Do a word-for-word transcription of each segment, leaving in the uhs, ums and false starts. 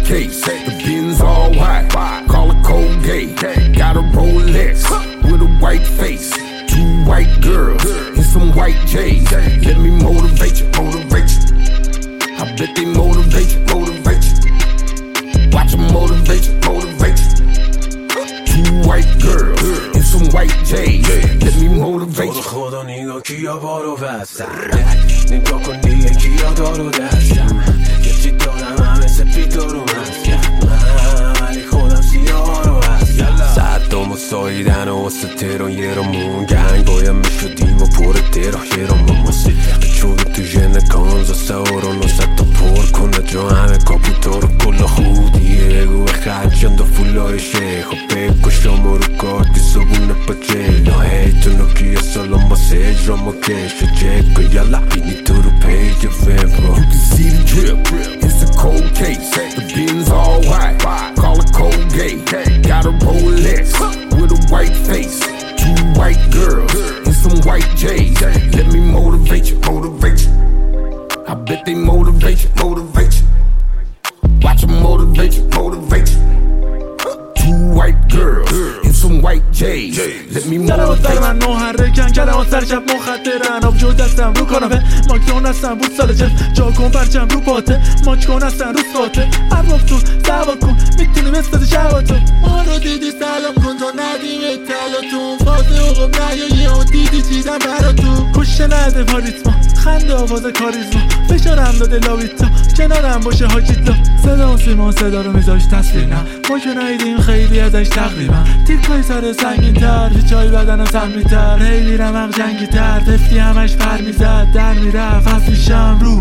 case, the Benz all white, call it Colgate. Got a Rolex with a white face, two white girls and some white J's. Let me motivate you, motivate you. I bet they motivate you, motivate you. Watch them motivate you, motivate you. Two white girls and some white J's. Let me motivate you. خدا نگاه کیا بارو بستن، نگاه کن دیگه کیا دارو دستم. یه چی دارم همه سپید دارو مستم، ولی خودم سیاه رو هستم. صدام و ساییدن و واسه تهران یه را مون گنگ بایم میشدیم و پر تهران یه را مماسی چون تو ژن کانزاس اوران و ست تا پر کنه جا همه کاپوتا رو کلا خودیه گوه خرچند و فولای شیخ و بگو شما رو کار که صبونه پاچه لاهی تو نوکیه سالان باسه اجرا ما کش و چک و یالا بینی تو رو پیج فبرو. You can see the drip, it's a cold case, the Benz all white, call it Colgate. Got a Rolex with a white face, two white girls and some white J's. Let me motivate you, motivate you. I bet they motivate you, motivate you. Watch them motivate you, motivate you. Two white girls and some white J's. Let me motivate you. من محرکن کلمات سر شب مخدرن آبجو دستم رو کاناپه ماکدون هستم بود سال جلف جا کن پرچم رو پاته ماچ کن هستن رو ساته عرب تو سوا کن میتونی بستد شباتو ما رو دیدی سلام کن تا ندیم اطلاعاتون فاده اقام نیایی و دیدی چیزم برا تو کشه نده پاریتما خنده آواز کاریزما فشارم داده لاویتا کنارم باشه حاجیتا صدا و سیما صدا رو میذاش تصویر نه ما که نایدیم خیلی ازش تقریبا تیکای سر سنگین تر چای بدن سمی تر هی میرم هم جنگی تر تفتی همش پر میزد در میرفت از پیشم رو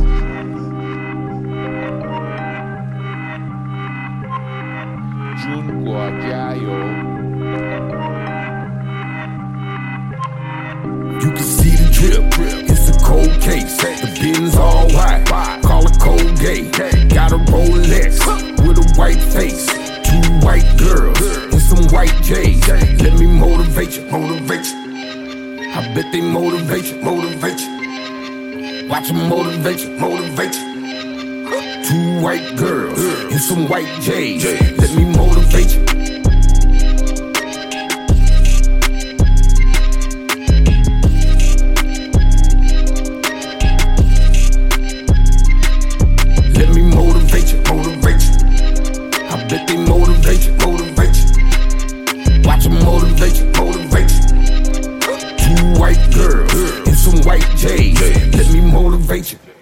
جون گواگیو. You can see the drip, it's a cold case, the Benz all white, call it Colgate. Got a Rolex with a white face, two white girls and some white J's. Let me motivate you, motivate you. I bet they motivate you, motivate you. Watch them motivate you, motivate you. Two white girls and some white J's. Let me motivate you. Let me motivate you, motivate you. I bet they motivate you, motivate you. Watch them motivate you, motivate you. Two white girls and some white J's. Let me motivate you.